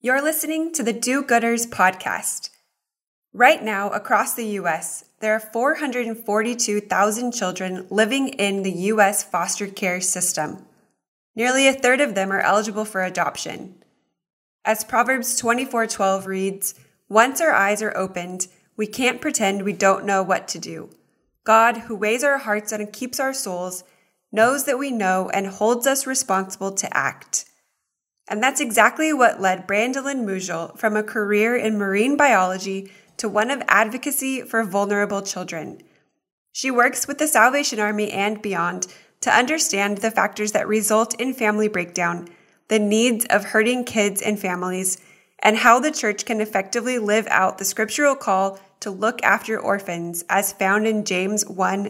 You're listening to the Do-Gooders podcast. Right now, across the U.S., there are 442,000 children living in the U.S. foster care system. Nearly a third of them are eligible for adoption. As Proverbs 24:12 reads, "Once our eyes are opened, we can't pretend we don't know what to do. God, who weighs our hearts and keeps our souls, knows that we know and holds us responsible to act." And that's exactly what led Brandolyn Mujal from a career in marine biology to one of advocacy for vulnerable children. She works with the Salvation Army and beyond to understand the factors that result in family breakdown, the needs of hurting kids and families, and how the church can effectively live out the scriptural call to look after orphans as found in James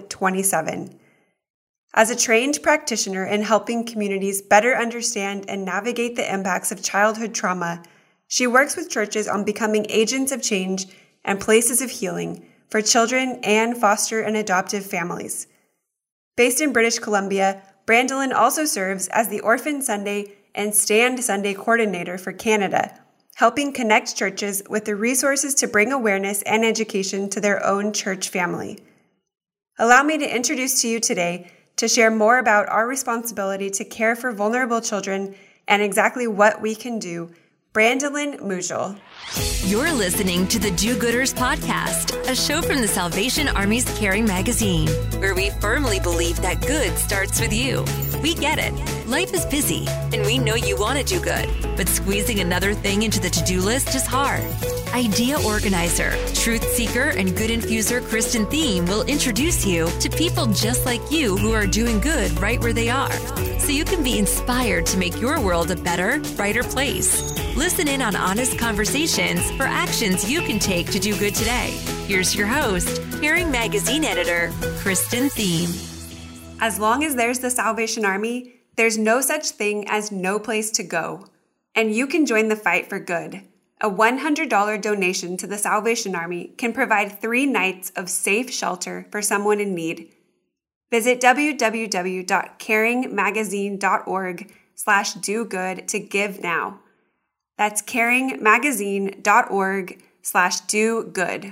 1:27. As a trained practitioner in helping communities better understand and navigate the impacts of childhood trauma, she works with churches on becoming agents of change and places of healing for children and foster and adoptive families. Based in British Columbia, Brandolyn also serves as the Orphan Sunday and Stand Sunday coordinator for Canada, helping connect churches with the resources to bring awareness and education to their own church family. Allow me to introduce to you today to share more about our responsibility to care for vulnerable children and exactly what we can do, Brandolyn Mujal. You're listening to the Do-Gooders podcast, a show from the Salvation Army's Caring magazine, where we firmly believe that good starts with you. We get it. Life is busy, and we know you want to do good, but squeezing another thing into the to-do list is hard. Idea organizer, truth seeker, and good infuser Kristen Thiem will introduce you to people just like you who are doing good right where they are, so you can be inspired to make your world a better, brighter place. Listen in on honest conversations for actions you can take to do good today. Here's your host, Caring magazine editor, Kristen Thiem. As long as there's the Salvation Army, there's no such thing as no place to go. And you can join the fight for good. A $100 donation to the Salvation Army can provide 3 nights of safe shelter for someone in need. Visit www.caringmagazine.org/do-good to give now. That's caringmagazine.org/do-good.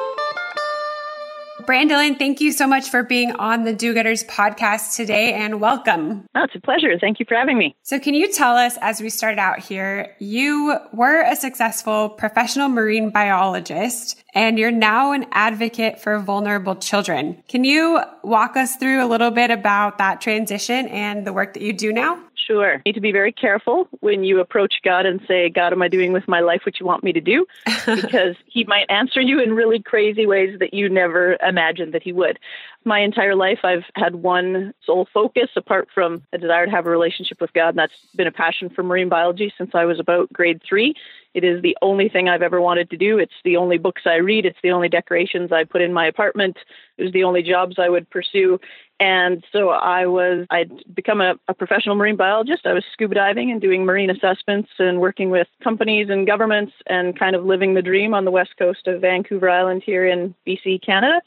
Brandolyn, thank you so much for being on the Do-Gooders podcast today, and welcome. Oh, it's a pleasure. Thank you for having me. So can you tell us, as we start out here, you were a successful professional marine biologist, and you're now an advocate for vulnerable children. Can you walk us through a little bit about that transition and the work that you do now? Sure. You need to be very careful when you approach God and say, "God, am I doing with my life what you want me to do?" Because he might answer you in really crazy ways that you never imagined that he would. My entire life, I've had one sole focus apart from a desire to have a relationship with God, and that's been a passion for marine biology since I was about grade 3. It is the only thing I've ever wanted to do. It's the only books I read. It's the only decorations I put in my apartment. It was the only jobs I would pursue. And so I'd become a professional marine biologist. I was scuba diving and doing marine assessments and working with companies and governments and kind of living the dream on the west coast of Vancouver Island here in BC, Canada.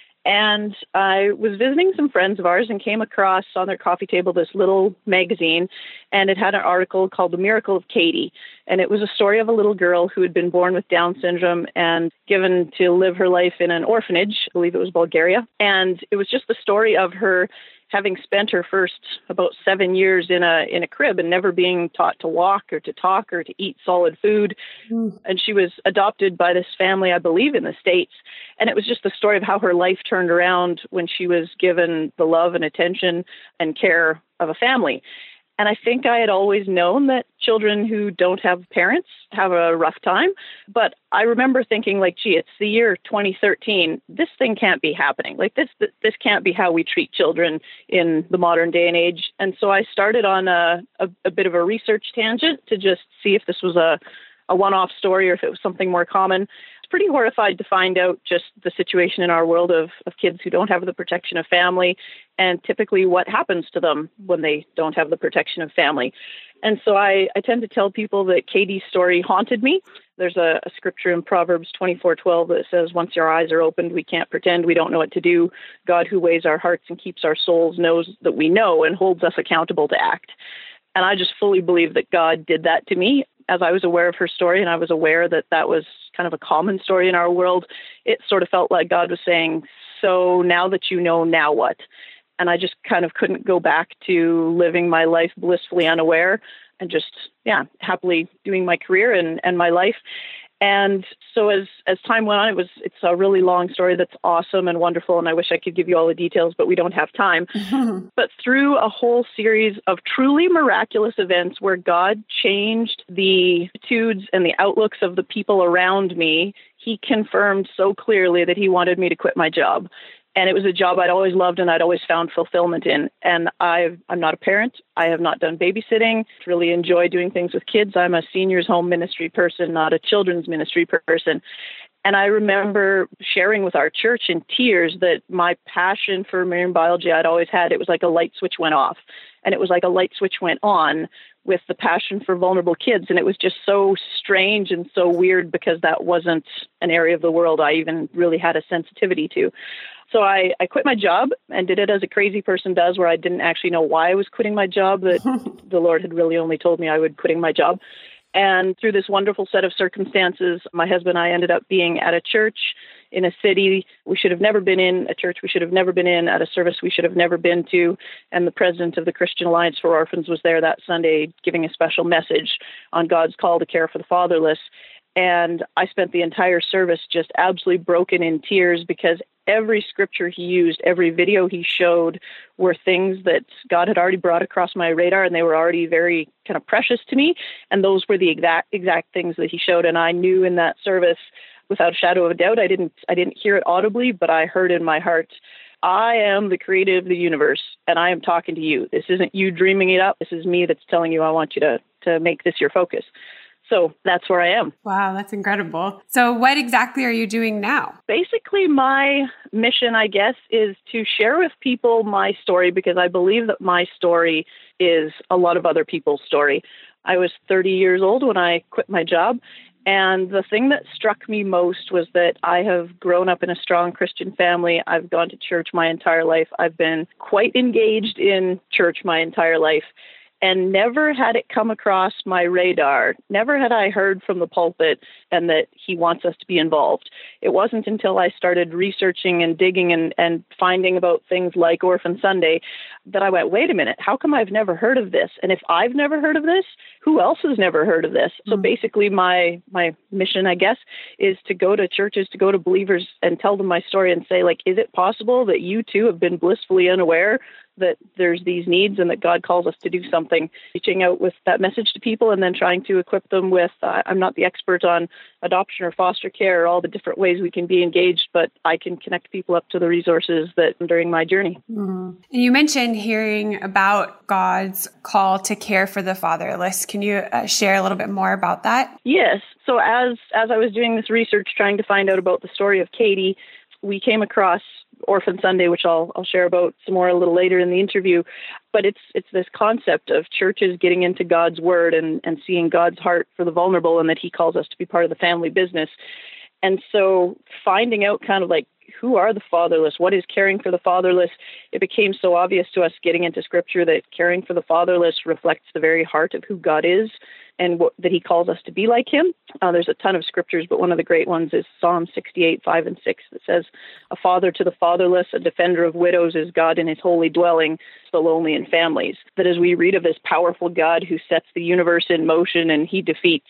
And I was visiting some friends of ours and came across on their coffee table this little magazine, and it had an article called The Miracle of Katie. And it was a story of a little girl who had been born with Down syndrome and given to live her life in an orphanage. I believe it was Bulgaria. And it was just the story of her having spent her first about 7 years in a crib and never being taught to walk or to talk or to eat solid food. And she was adopted by this family, I believe, in the States. And it was just the story of how her life turned around when she was given the love and attention and care of a family. And I think I had always known that children who don't have parents have a rough time. But I remember thinking, like, gee, it's the year 2013. This thing can't be happening. Like, this can't be how we treat children in the modern day and age. And so I started on a bit of a research tangent to just see if this was a one-off story or if it was something more common. Pretty horrified to find out just the situation in our world of kids who don't have the protection of family and typically what happens to them when they don't have the protection of family. And so I tend to tell people that Katie's story haunted me. There's a scripture in Proverbs 24:12 that says, "Once our eyes are opened, we can't pretend we don't know what to do. God who weighs our hearts and keeps our souls knows that we know and holds us accountable to act." And I just fully believe that God did that to me. as I was aware of her story, and I was aware that that was kind of a common story in our world, it sort of felt like God was saying, so now that you know, now what? And I just kind of couldn't go back to living my life blissfully unaware and just, happily doing my career and my life. And so as time went on, it's a really long story that's awesome and wonderful, and I wish I could give you all the details, but we don't have time. But through a whole series of truly miraculous events where God changed the attitudes and the outlooks of the people around me, he confirmed so clearly that he wanted me to quit my job. And it was a job I'd always loved and I'd always found fulfillment in. And I'm not a parent. I have not done babysitting. Really enjoy doing things with kids. I'm a seniors home ministry person, not a children's ministry person. And I remember sharing with our church in tears that my passion for marine biology I'd always had. It was like a light switch went off. And it was like a light switch went on with the passion for vulnerable kids. And it was just so strange and so weird because that wasn't an area of the world I even really had a sensitivity to. So I quit my job and did it as a crazy person does, where I didn't actually know why I was quitting my job, that the Lord had really only told me I would quitting my job. And through this wonderful set of circumstances, my husband and I ended up being at a church in a city we should have never been in, a church we should have never been in, at a service we should have never been to. And the president of the Christian Alliance for Orphans was there that Sunday giving a special message on God's call to care for the fatherless. And I spent the entire service just absolutely broken in tears because every scripture he used, every video he showed were things that God had already brought across my radar, and they were already very kind of precious to me. And those were the exact things that he showed. And I knew in that service, without a shadow of a doubt, I didn't hear it audibly, but I heard in my heart, I am the creator of the universe, and I am talking to you. This isn't you dreaming it up. This is me that's telling you I want you to make this your focus. So that's where I am. Wow, that's incredible. So what exactly are you doing now? Basically, my mission, I guess, is to share with people my story, because I believe that my story is a lot of other people's story. I was 30 years old when I quit my job. And the thing that struck me most was that I have grown up in a strong Christian family. I've gone to church my entire life. I've been quite engaged in church my entire life. And never had it come across my radar, never had I heard from the pulpit and that he wants us to be involved. It wasn't until I started researching and digging and finding about things like Orphan Sunday that I went, wait a minute, how come I've never heard of this? And if I've never heard of this, who else has never heard of this? So basically my mission, I guess, is to go to churches, to go to believers and tell them my story and say, like, is it possible that you too have been blissfully unaware that there's these needs and that God calls us to do something? Reaching out with that message to people and then trying to equip them with, I'm not the expert on adoption or foster care or all the different ways we can be engaged, but I can connect people up to the resources that during my journey. And you mentioned hearing about God's call to care for the fatherless. Can you share a little bit more about that? Yes. So as I was doing this research, trying to find out about the story of Katie, we came across Orphan Sunday, which I'll share about some more a little later in the interview. But it's this concept of churches getting into God's word and seeing God's heart for the vulnerable, and that he calls us to be part of the family business. And so finding out kind of like, who are the fatherless? What is caring for the fatherless? It became so obvious to us getting into scripture that caring for the fatherless reflects the very heart of who God is and that he calls us to be like him. There's a ton of scriptures, but one of the great ones is Psalm 68, 5 and 6 that says, a father to the fatherless, a defender of widows is God in his holy dwelling, the lonely in families. That as we read of this powerful God who sets the universe in motion and he defeats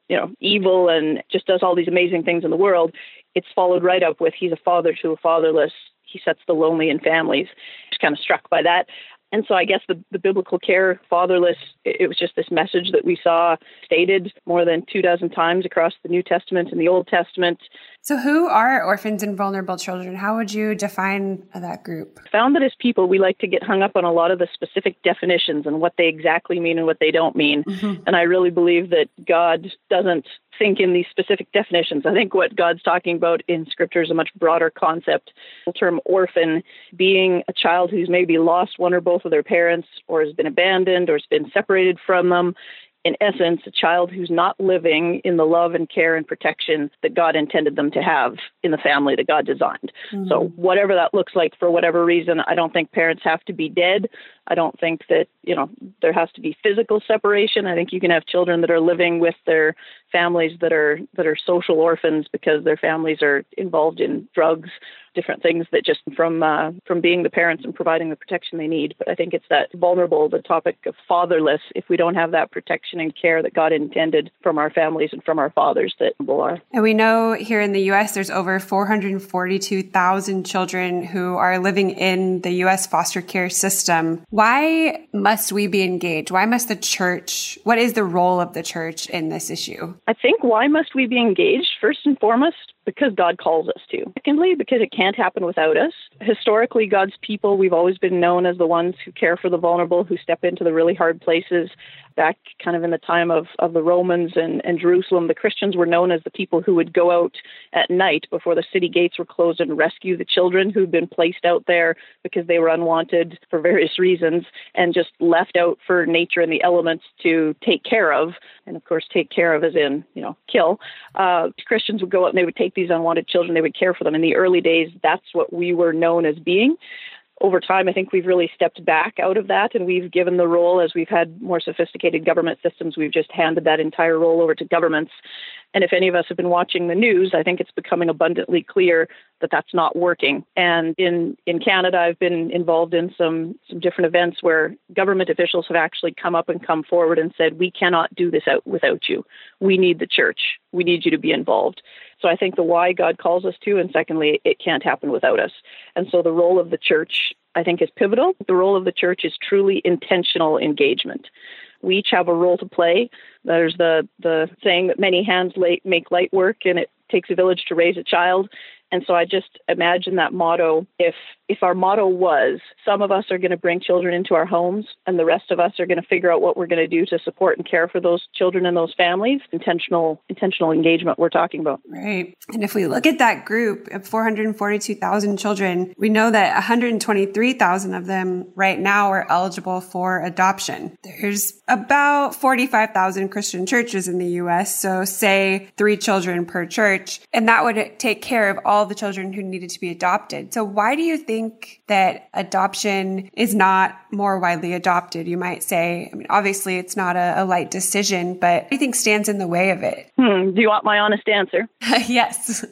evil and just does all these amazing things in the world, it's followed right up with he's a father to the fatherless. He sets the lonely in families. Just kind of struck by that. And so I guess the biblical care, fatherless, it was just this message that we saw stated more than 24 times across the New Testament and the Old Testament. So who are orphans and vulnerable children? How would you define that group? I found that as people, we like to get hung up on a lot of the specific definitions and what they exactly mean and what they don't mean. And I really believe that God doesn't think in these specific definitions. I think what God's talking about in Scripture is a much broader concept. The term orphan being a child who's maybe lost one or both of their parents, or has been abandoned, or has been separated from them. In essence, a child who's not living in the love and care and protection that God intended them to have in the family that God designed. So whatever that looks like, for whatever reason, I don't think parents have to be dead. I don't think that, there has to be physical separation. I think you can have children that are living with their families that are social orphans because their families are involved in drugs, different things that just from being the parents and providing the protection they need. But I think it's that the topic of fatherless, if we don't have that protection and care that God intended from our families and from our fathers, that will are. And we know here in the U.S., there's over 442,000 children who are living in the U.S. foster care system. Why must we be engaged? Why must the church, what is the role of the church in this issue? I think why must we be engaged? First and foremost, because God calls us to. Secondly, because it can't happen without us. Historically, God's people, we've always been known as the ones who care for the vulnerable, who step into the really hard places. Back kind of in the time of the Romans and Jerusalem, the Christians were known as the people who would go out at night before the city gates were closed and rescue the children who'd been placed out there because they were unwanted for various reasons and just left out for nature and the elements to take care of. And of course, take care of as in, kill. Christians would go out and they would take these unwanted children, they would care for them. In the early days, that's what we were known as being. Over time, I think we've really stepped back out of that, and we've given the role, as we've had more sophisticated government systems, we've just handed that entire role over to governments. And if any of us have been watching the news, I think it's becoming abundantly clear that that's not working. And in Canada, I've been involved in some different events where government officials have actually come up and come forward and said, we cannot do this without you. We need the church. We need you to be involved. So I think the why God calls us to, and secondly, it can't happen without us. And so the role of the church, I think, is pivotal. The role of the church is truly intentional engagement. We each have a role to play. There's the saying that many hands make light work, and it takes a village to raise a child. And so I just imagine that motto, if our motto was, some of us are going to bring children into our homes and the rest of us are going to figure out what we're going to do to support and care for those children and those families, intentional engagement we're talking about. Right. And if we look at that group of 442,000 children, we know that 123,000 of them right now are eligible for adoption. There's about 45,000 Christian churches in the U.S., so say 3 children per church, and that would take care of all the children who needed to be adopted. So why do you think that adoption is not more widely adopted? You might say, obviously it's not a light decision, but what do you think stands in the way of it? Do you want my honest answer? Yes.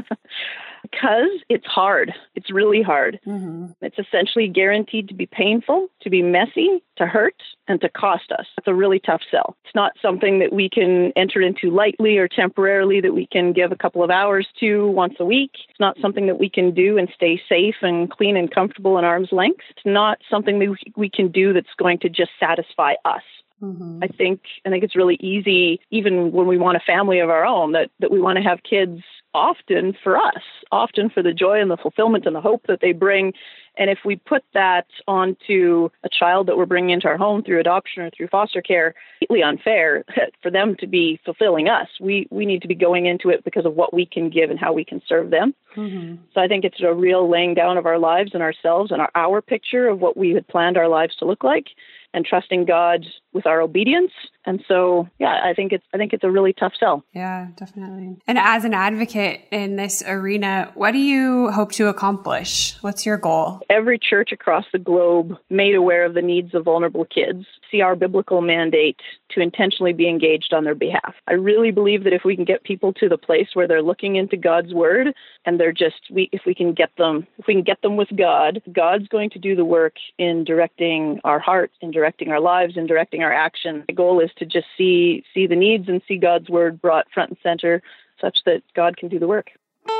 Because it's hard. It's really hard. Mm-hmm. It's essentially guaranteed to be painful, to be messy, to hurt, and to cost us. It's a really tough sell. It's not something that we can enter into lightly or temporarily, that we can give a couple of hours to once a week. It's not something that we can do and stay safe and clean and comfortable in arm's length. It's not something that we can do that's going to just satisfy us. Mm-hmm. I think it's really easy, even when we want a family of our own, that we want to have kids often for us, often for the joy and the fulfillment and the hope that they bring. And if we put that onto a child that we're bringing into our home through adoption or through foster care, completely unfair for them to be fulfilling us. We need to be going into it because of what we can give and how we can serve them. Mm-hmm. So I think it's a real laying down of our lives and ourselves and our picture of what we had planned our lives to look like, and trusting God with our obedience. And so, I think it's a really tough sell. Yeah, definitely. And as an advocate in this arena, what do you hope to accomplish? What's your goal? Every church across the globe made aware of the needs of vulnerable kids, see our biblical mandate to intentionally be engaged on their behalf. I really believe that if we can get people to the place where they're looking into God's word and they're if we can get them with God, God's going to do the work in directing our hearts, in directing our lives, in directing our action. The goal is to just see the needs and see God's word brought front and center such that God can do the work.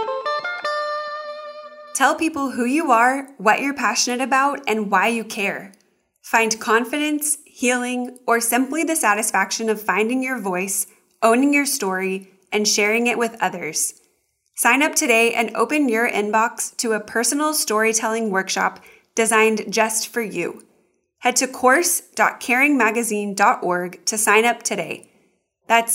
Tell people who you are, what you're passionate about, and why you care. Find confidence, healing, or simply the satisfaction of finding your voice, owning your story, and sharing it with others. Sign up today and open your inbox to a personal storytelling workshop designed just for you. Head to course.caringmagazine.org to sign up today. That's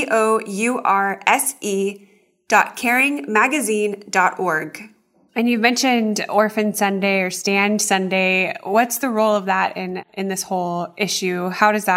course.caringmagazine.org. And you mentioned Orphan Sunday or Stand Sunday. What's the role of that in this whole issue? How does that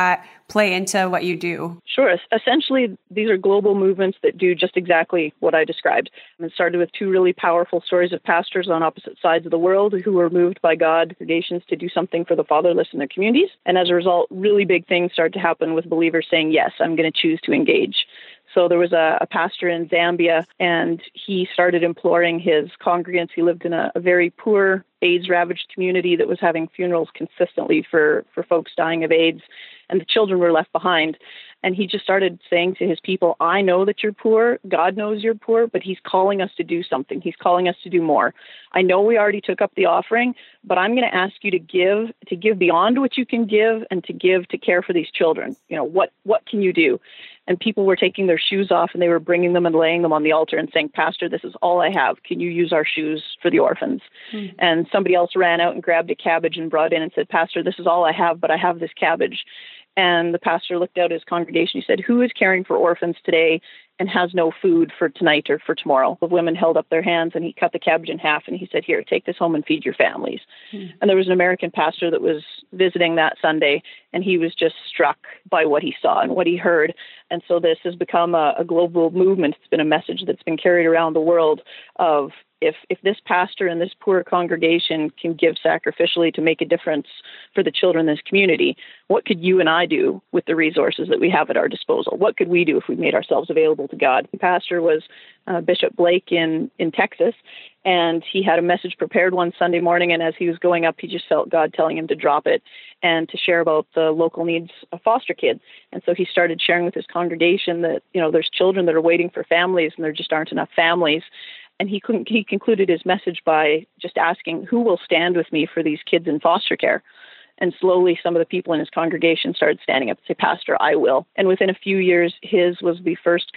play into what you do? Sure. Essentially, these are global movements that do just exactly what I described. It started with two really powerful stories of pastors on opposite sides of the world who were moved by God, congregations, to do something for the fatherless in their communities. And as a result, really big things started to happen with believers saying, yes, I'm going to choose to engage. So there was a pastor in Zambia, and he started imploring his congregants. He lived in a very poor, AIDS-ravaged community that was having funerals consistently for folks dying of AIDS, and the children were left behind. And he just started saying to his people, I know that you're poor. God knows you're poor, but he's calling us to do something. He's calling us to do more. I know we already took up the offering, but I'm going to ask you to give beyond what you can give, and to give to care for these children. You know, what can you do? And people were taking their shoes off, and they were bringing them and laying them on the altar and saying, Pastor, this is all I have. Can you use our shoes for the orphans? Mm. And somebody else ran out and grabbed a cabbage and brought in and said, Pastor, this is all I have, but I have this cabbage. And the pastor looked out at his congregation. He said, who is caring for orphans today and has no food for tonight or for tomorrow? The women held up their hands, and he cut the cabbage in half, and he said, here, take this home and feed your families. Mm. And there was an American pastor that was visiting that Sunday, and he was just struck by what he saw and what he heard. And so this has become a global movement. It's been a message that's been carried around the world of, if this pastor and this poor congregation can give sacrificially to make a difference for the children in this community, what could you and I do with the resources that we have at our disposal? What could we do if we made ourselves available to God? The pastor was Bishop Blake in Texas, and he had a message prepared one Sunday morning, and as he was going up, he just felt God telling him to drop it and to share about the local needs of foster kids. And so he started sharing with his congregation that, you know, there's children that are waiting for families, and there just aren't enough families. And he concluded his message by just asking, who will stand with me for these kids in foster care? And slowly some of the people in his congregation started standing up and say, Pastor, I will. And within a few years, his is the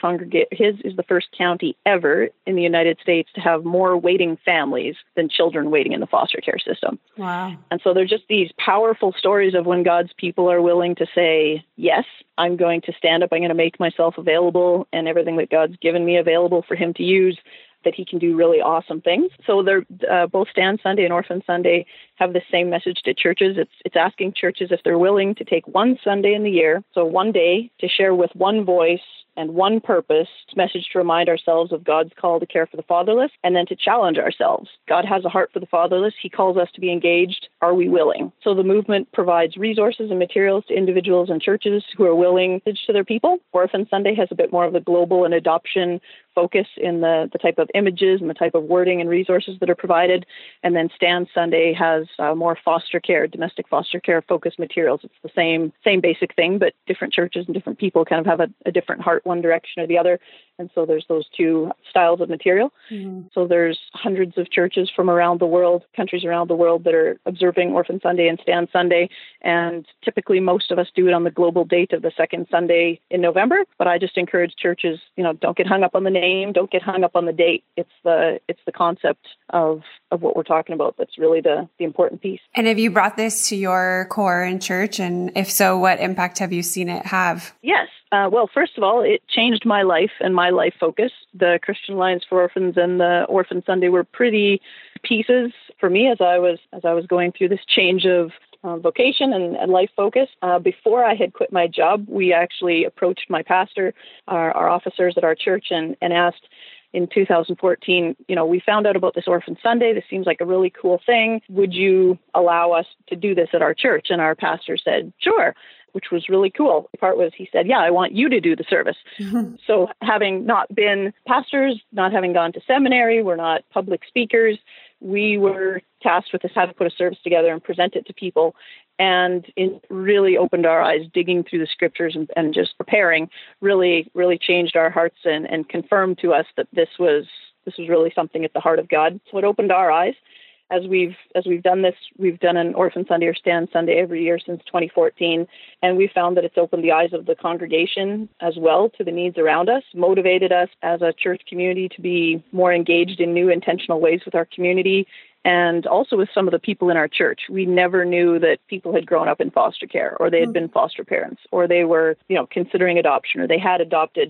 first county ever in the United States to have more waiting families than children waiting in the foster care system. Wow. And so they're just these powerful stories of when God's people are willing to say, yes, I'm going to stand up. I'm going to make myself available and everything that God's given me available for him to use, that he can do really awesome things. So they're both Stand Sunday and Orphan Sunday have the same message to churches. It's asking churches if they're willing to take one Sunday in the year, so one day, to share with one voice and one purpose, message to remind ourselves of God's call to care for the fatherless, and then to challenge ourselves. God has a heart for the fatherless. He calls us to be engaged. Are we willing? So the movement provides resources and materials to individuals and churches who are willing to their people. Orphan Sunday has a bit more of a global and adoption focus in the type of images and the type of wording and resources that are provided. And then Stand Sunday has more foster care, domestic foster care focused materials. It's the same basic thing, but different churches and different people kind of have a different heart one direction or the other. And so there's those two styles of material. Mm-hmm. So there's hundreds of churches from around the world, countries around the world, that are observing Orphan Sunday and Stand Sunday. And typically most of us do it on the global date of the second Sunday in November. But I just encourage churches, don't get hung up on the name, don't get hung up on the date. It's the concept of what we're talking about that's really the important piece. And have you brought this to your core in church? And if so, what impact have you seen it have? Yes. Well, first of all, it changed my life and my life focus. The Christian Alliance for Orphans and the Orphan Sunday were pretty pieces for me as I was going through this change of vocation and life focus. Before I had quit my job, we actually approached my pastor, our officers at our church, and asked in 2014, we found out about this Orphan Sunday. This seems like a really cool thing. Would you allow us to do this at our church? And our pastor said, sure, which was really cool. The part was, he said, yeah, I want you to do the service. Mm-hmm. So having not been pastors, not having gone to seminary, we're not public speakers, we were tasked with this, how to put a service together and present it to people. And it really opened our eyes, digging through the scriptures and just preparing, really, really changed our hearts and confirmed to us that this was really something at the heart of God. So it opened our eyes. As we've done this, we've done an Orphan Sunday or Stand Sunday every year since 2014, and we found that it's opened the eyes of the congregation as well to the needs around us, motivated us as a church community to be more engaged in new intentional ways with our community, and also with some of the people in our church. We never knew that people had grown up in foster care, or they had been foster parents, or they were, considering adoption, or they had adopted.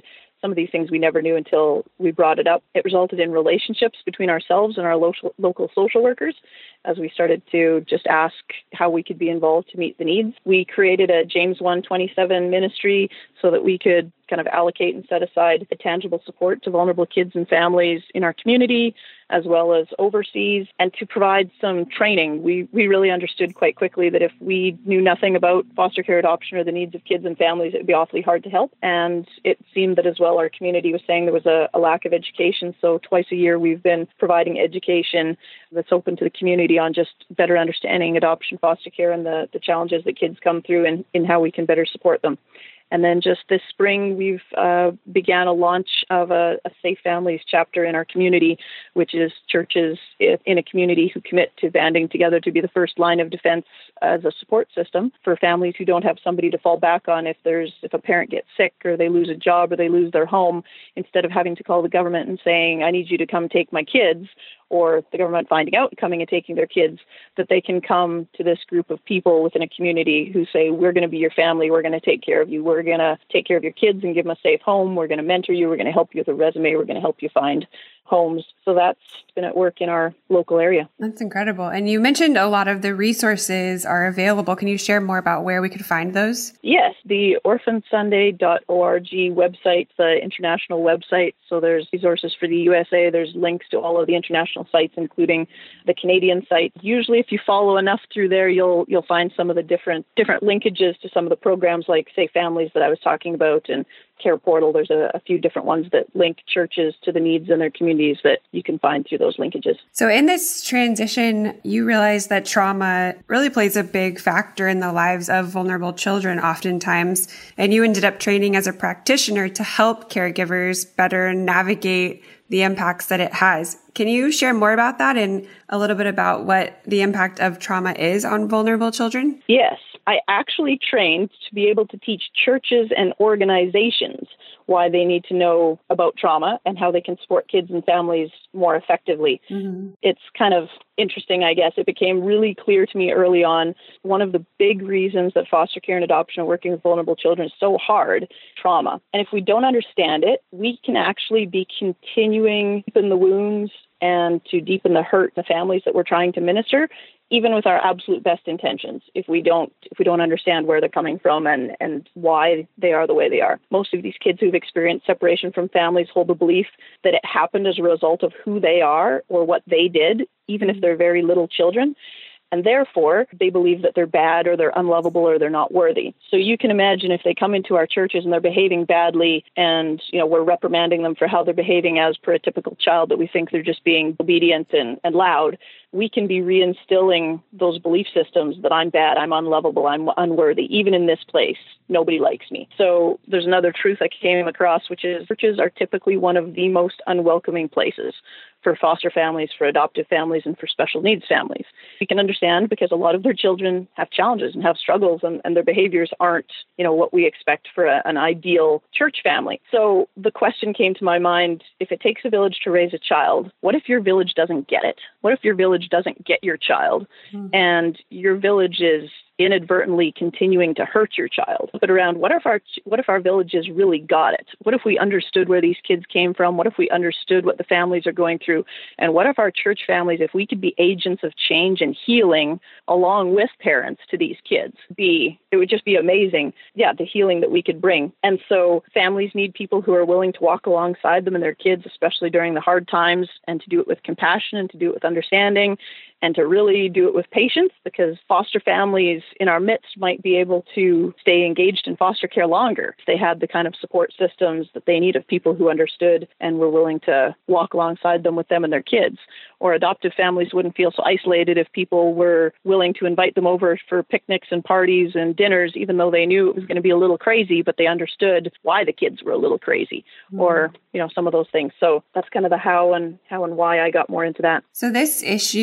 some of these things we never knew until we brought it up. It resulted in relationships between ourselves and our local social workers as we started to just ask how we could be involved to meet the needs. We created a James 1:27 ministry so that we could kind of allocate and set aside a tangible support to vulnerable kids and families in our community, as well as overseas, and to provide some training. We really understood quite quickly that if we knew nothing about foster care adoption or the needs of kids and families, it would be awfully hard to help. And it seemed that as well our community was saying there was a lack of education. So twice a year we've been providing education that's open to the community on just better understanding adoption, foster care, and the challenges that kids come through and in how we can better support them. And then just this spring, we've began a launch of a Safe Families chapter in our community, which is churches in a community who commit to banding together to be the first line of defense as a support system for families who don't have somebody to fall back on if a parent gets sick or they lose a job or they lose their home. Instead of having to call the government and saying, I need you to come take my kids, or the government finding out and coming and taking their kids, that they can come to this group of people within a community who say, we're going to be your family, we're going to take care of you, we're going to take care of your kids and give them a safe home, we're going to mentor you, we're going to help you with a resume, we're going to help you find homes. So that's been at work in our local area. That's incredible. And you mentioned a lot of the resources are available. Can you share more about where we could find those? Yes, the orphansunday.org website, the international website. So there's resources for the USA. There's links to all of the international sites, including the Canadian site. Usually, if you follow enough through there, you'll find some of the different linkages to some of the programs like Safe Families that I was talking about, and Care Portal. There's a few different ones that link churches to the needs in their communities that you can find through those linkages. So in this transition, you realize that trauma really plays a big factor in the lives of vulnerable children oftentimes, and you ended up training as a practitioner to help caregivers better navigate the impacts that it has. Can you share more about that and a little bit about what the impact of trauma is on vulnerable children? Yes. I actually trained to be able to teach churches and organizations why they need to know about trauma and how they can support kids and families more effectively. Mm-hmm. It's kind of interesting, I guess. It became really clear to me early on, one of the big reasons that foster care and adoption and working with vulnerable children is so hard, trauma. And if we don't understand it, we can actually be continuing to deepen the wounds and to deepen the hurt in the families that we're trying to minister, even with our absolute best intentions, if we don't understand where they're coming from and why they are the way they are. Most of these kids who've experienced separation from families hold the belief that it happened as a result of who they are or what they did, even if they're very little children. And therefore, they believe that they're bad or they're unlovable or they're not worthy. So you can imagine if they come into our churches and they're behaving badly and, we're reprimanding them for how they're behaving as per a typical child, that we think they're just being obedient and loud, we can be reinstilling those belief systems that I'm bad, I'm unlovable, I'm unworthy. Even in this place, nobody likes me. So there's another truth I came across, which is churches are typically one of the most unwelcoming places for foster families, for adoptive families, and for special needs families. We can understand because a lot of their children have challenges and have struggles, and their behaviors aren't, what we expect for an ideal church family. So the question came to my mind, if it takes a village to raise a child, what if your village doesn't get it? What if your village doesn't get your child, and your village is inadvertently continuing to hurt your child? But around what if our villages really got it? What if we understood where these kids came from? What if we understood what the families are going through? And what if our church families, if we could be agents of change and healing along with parents to these kids, it would just be amazing. Yeah, the healing that we could bring. And so families need people who are willing to walk alongside them and their kids, especially during the hard times, and to do it with compassion and to do it with understanding, and to really do it with patience, because foster families in our midst might be able to stay engaged in foster care longer if they had the kind of support systems that they need of people who understood and were willing to walk alongside them with them and their kids. Or adoptive families wouldn't feel so isolated if people were willing to invite them over for picnics and parties and dinners, even though they knew it was going to be a little crazy, but they understood why the kids were a little crazy, or, some of those things. So that's kind of the how and why I got more into that. So this issue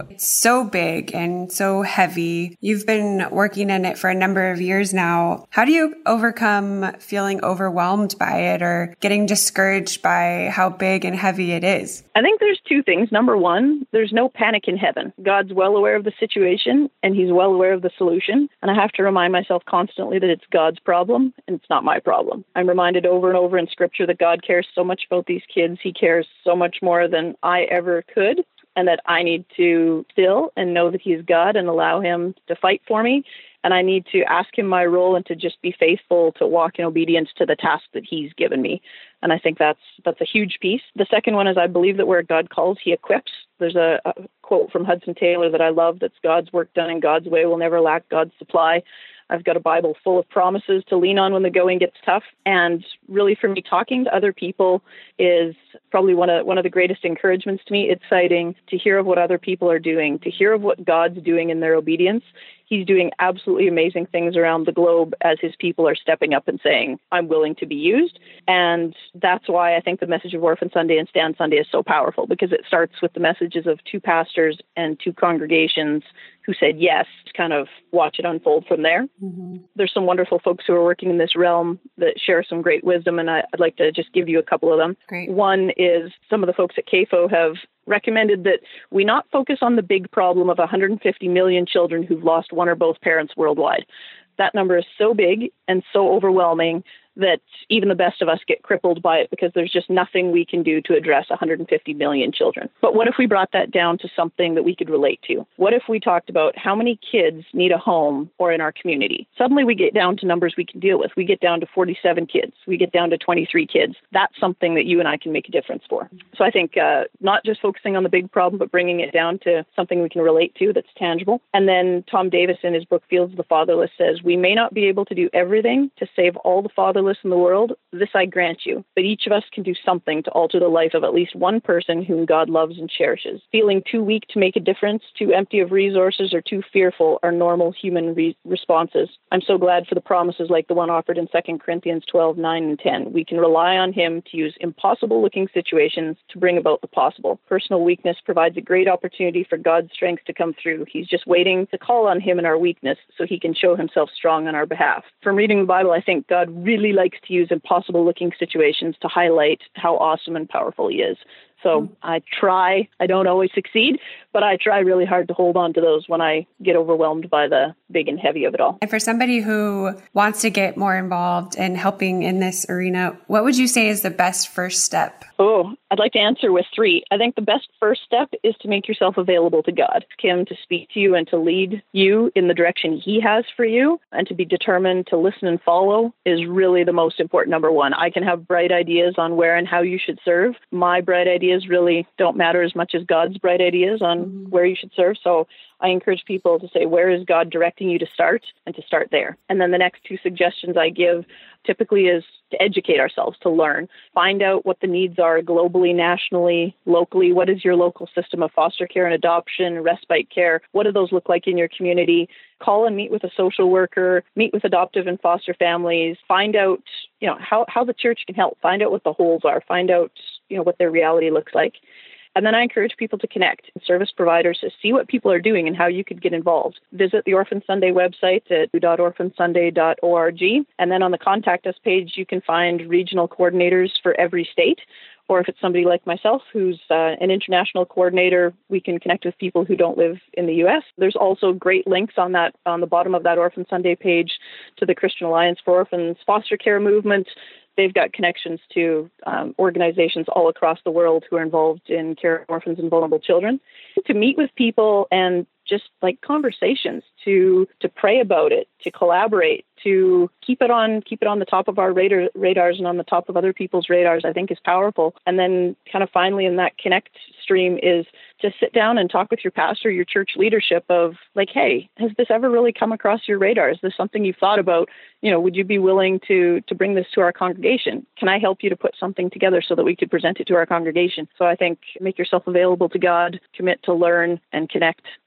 It's so big and so heavy. You've been working in it for a number of years now. How do you overcome feeling overwhelmed by it or getting discouraged by how big and heavy it is? I think there's two things. Number one, there's no panic in heaven. God's well aware of the situation and he's well aware of the solution. And I have to remind myself constantly that it's God's problem and it's not my problem. I'm reminded over and over in scripture that God cares so much about these kids. He cares so much more than I ever could, and that I need to still and know that he's God and allow him to fight for me. And I need to ask him my role and to just be faithful to walk in obedience to the task that he's given me. And I think that's a huge piece. The second one is I believe that where God calls, he equips. There's a quote from Hudson Taylor that I love, that's God's work done in God's way will never lack God's supply. I've got a Bible full of promises to lean on when the going gets tough. And really for me, talking to other people is probably one of the greatest encouragements to me. It's exciting to hear of what other people are doing, to hear of what God's doing in their obedience. He's doing absolutely amazing things around the globe as his people are stepping up and saying, I'm willing to be used. And that's why I think the message of Orphan Sunday and Stand Sunday is so powerful, because it starts with the messages of two pastors and two congregations who said yes, to kind of watch it unfold from there. Mm-hmm. There's some wonderful folks who are working in this realm that share some great wisdom, and I'd like to just give you a couple of them. Great. One is some of the folks at CAFO have recommended that we not focus on the big problem of 150 million children who've lost one or both parents worldwide. That number is so big and so overwhelming that even the best of us get crippled by it because there's just nothing we can do to address 150 million children. But what if we brought that down to something that we could relate to? What if we talked about how many kids need a home or in our community? Suddenly we get down to numbers we can deal with. We get down to 47 kids. We get down to 23 kids. That's something that you and I can make a difference for. So I think not just focusing on the big problem, but bringing it down to something we can relate to that's tangible. And then Tom Davis in his book, Fields of the Fatherless, says, we may not be able to do everything to save all the fatherless in the world, this I grant you, but each of us can do something to alter the life of at least one person whom God loves and cherishes. Feeling too weak to make a difference, too empty of resources, or too fearful are normal human responses. I'm so glad for the promises like the one offered in 2 Corinthians 12, 9, and 10. We can rely on him to use impossible-looking situations to bring about the possible. Personal weakness provides a great opportunity for God's strength to come through. He's just waiting to call on him in our weakness so he can show himself strong on our behalf. From reading the Bible, I think God really likes to use impossible-looking situations to highlight how awesome and powerful he is. So I don't always succeed, but I try really hard to hold on to those when I get overwhelmed by the big and heavy of it all. And for somebody who wants to get more involved in helping in this arena, what would you say is the best first step? Oh, I'd like to answer with 3. I think the best first step is to make yourself available to God. Ask him to speak to you and to lead you in the direction he has for you, and to be determined to listen and follow is really the most important number one. I can have bright ideas on where and how you should serve. My bright ideas really don't matter as much as God's bright ideas on where you should serve. So I encourage people to say, where is God directing you to start, and to start there. And then the next 2 suggestions I give typically is to educate ourselves, to learn, find out what the needs are globally, nationally, locally. What is your local system of foster care and adoption, respite care? What do those look like in your community? Call and meet with a social worker, meet with adoptive and foster families, find out, how the church can help, find out what the holes are, find out, what their reality looks like. And then I encourage people to connect with service providers to see what people are doing and how you could get involved. Visit the Orphan Sunday website at orphansunday.org. And then on the Contact Us page, you can find regional coordinators for every state. Or if it's somebody like myself who's an international coordinator, we can connect with people who don't live in the U.S. There's also great links on the bottom of that Orphan Sunday page to the Christian Alliance for Orphans foster care movement. They've got connections to organizations all across the world who are involved in care of orphans and vulnerable children. To meet with people and just like conversations, to pray about it, to collaborate, to keep it on the top of our radars and on the top of other people's radars, I think is powerful. And then kind of finally in that connect stream is to sit down and talk with your pastor, your church leadership of like, hey, has this ever really come across your radar? Is this something you've thought about? Would you be willing to bring this to our congregation? Can I help you to put something together so that we could present it to our congregation? So I think make yourself available to God, commit to learn and connect,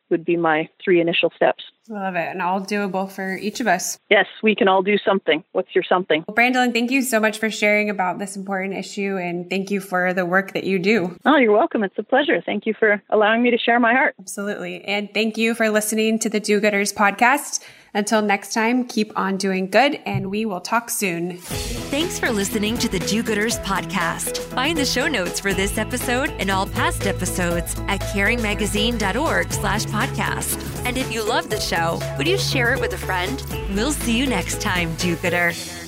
would be my 3 initial steps. I love it. And all doable for each of us. Yes, we can all do something. What's your something? Well, Brandolyn, thank you so much for sharing about this important issue, and thank you for the work that you do. Oh, you're welcome. It's a pleasure. Thank you for allowing me to share my heart. Absolutely. And thank you for listening to the Do-Gooders podcast. Until next time, keep on doing good, and we will talk soon. Thanks for listening to the Do-Gooders podcast. Find the show notes for this episode and all past episodes at caringmagazine.org/podcast. And if you love the show, would you share it with a friend? We'll see you next time, Do-Gooder.